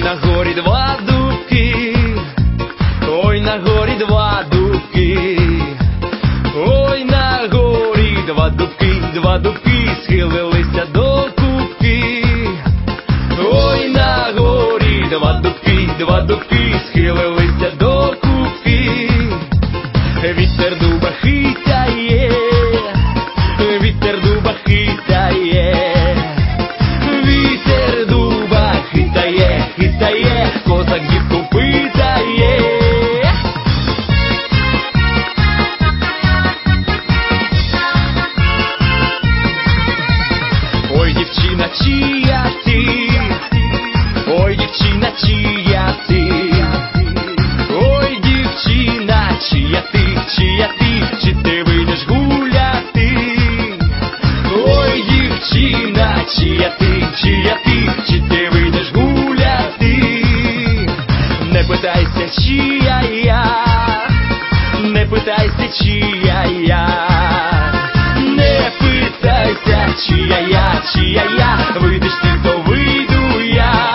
на горі два дубки, ой, на горі два дубки, ой, на горі два дубки схилилися до кубки, ой, на горі два дубки схилилися до кубки. Вітер дуба хитає, вітер дуба хитає, вітер дуба хитає, хитає, козак дівку питає. Ой, дівчина, чия ти? Ой, дівчина, чия ти? Ой, дівчина, чия ти? Чи ти вийдеш гуляти? Ой, дівчина, чия ти? Чи ти вийдеш гуляти? Не питайся, чия я, не питайся, чия я, не питайся, чия я, вийдеш ти, то вийду я.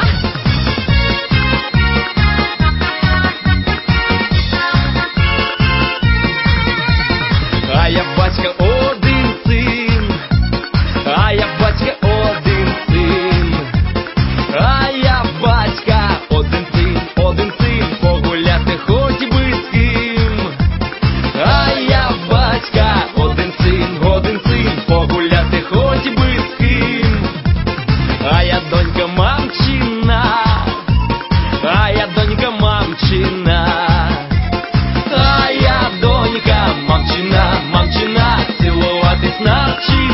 А я батька один син, а я батька один син, а я батька один син, погуляти хоч би з ким. А я батька один син, погуляти хоч би з ким. А я донька мамчина, а я донька мамчина, а я донька мамчина, цілуватись навчи.